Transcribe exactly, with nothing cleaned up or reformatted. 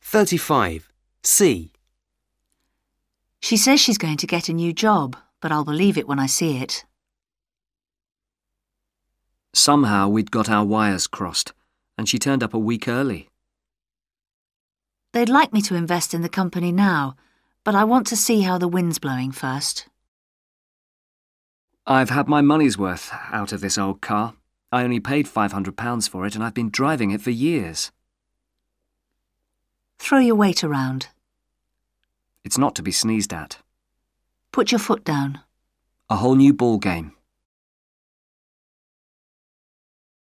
thirty-five. C. She says she's going to get a new job, but I'll believe it when I see it. Somehow we'd got our wires crossed, and she turned up a week early. They'd like me to invest in the company now, but I want to see how the wind's blowing first. I've had my money's worth out of this old car. I only paid five hundred pounds for it and I've been driving it for years. Throw your weight around. It's not to be sneezed at. Put your foot down. A whole new ball game.